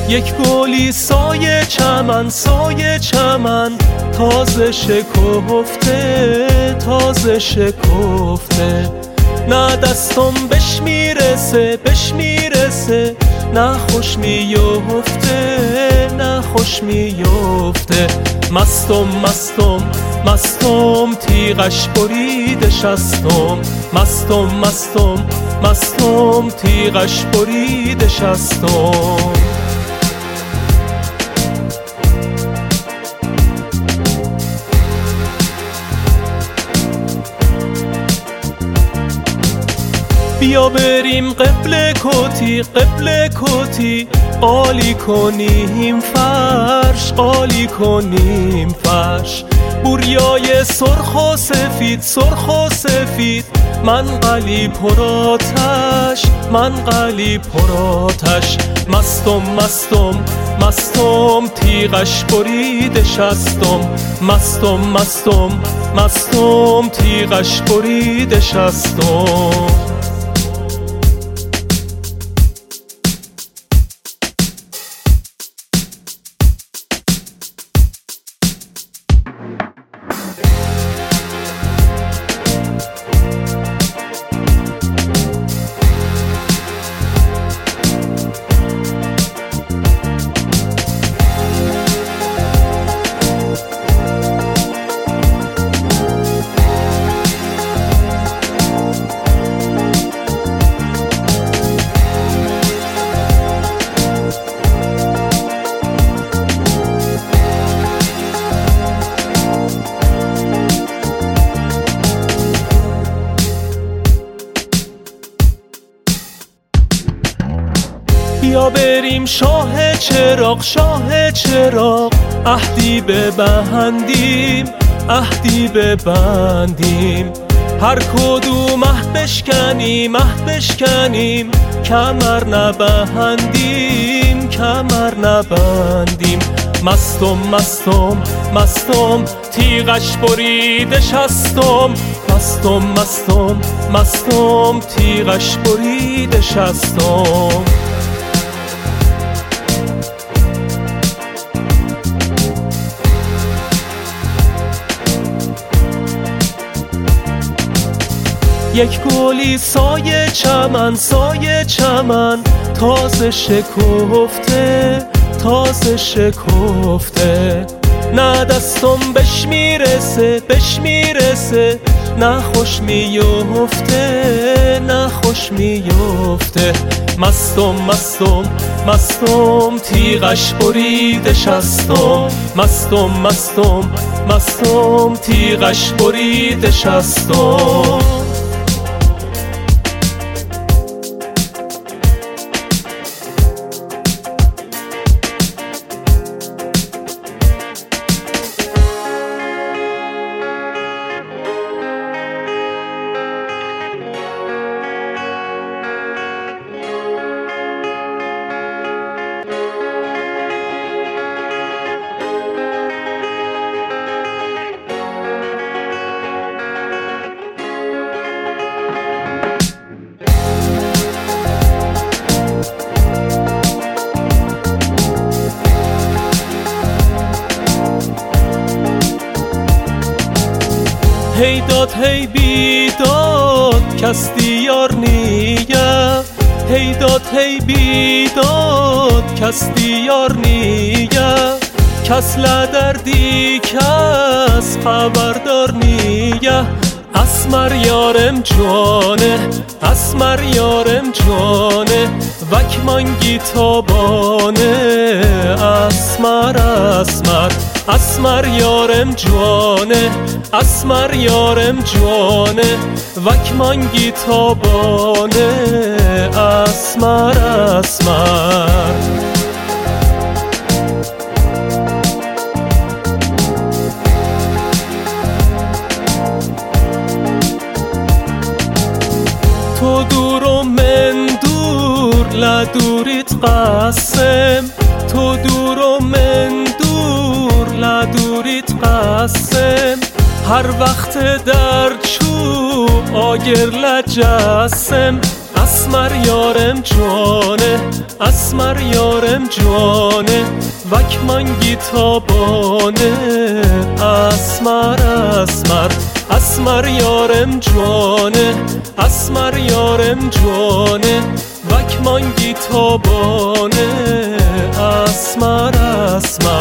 یک گلی سایه چمن، سایه چمن، تازه شکفته، تازه شکفته. نه دستم بهش میرسه، بهش میرسه، نه خوش میفته، نه خوش میفته. مستم مستم مستم، تیغش بریده شستم. مستم مستم مستم، تیغش بریده شستم. بیا بریم قبله کتی، قبله کتی، قالی کنیم فرش، قالی کنیم فرش. بوریای سرخ و سفید، سرخ و سفید، من قلی پراتش، من قلی پراتش. مستم مستم مستم، تیغش بریده شستم. مستم مستم مستم، تیغش بریده شستم. بیا بریم شاه چراغ، شاه چراغ، عهدی ببندیم، عهدی ببندیم. هر کدوم عهد بشکنیم، عهد بشکنیم، کمر نبندیم، کمر نبندیم. مستم مستم مستم، تیغش بریده شستم. مستم مستم مستم، تیغش بریده شستم. یک گلی سایه چمن، سایه چمن، تازه شکفته، تازه شکفته. نه دستم بهش میرسه، بهش میرسه، نه خوش میفته، نه خوش میفته. مستم مستم مستم، تیغش بریده شستم. مستم مستم مستم، تیغش بریده شستم. هی داد هی بیداد، کس دیار نیه. هی داد هی بیداد، کس دیار نیه. کس لدردی، کس خبردار نیه. اسمر یارم جانه، اسمر یارم جانه، وک منگی تابانه. اسمر اسمر اسمر یارم جانه، اسمر یارم جانه، وک منگی تابانه. اسمر اسمر تو دور و من دور، لدوریت قسم. تو دور و من دور، لدوریت قسم. هر وقت در چوب آگر لجسم. اسمر یارم جانه اسمر یارم جانه وک منگی تابانه اسمر اسمر اسمر یارم جانه اسمر یارم جانه وک منگی تابانه اسمر اسمر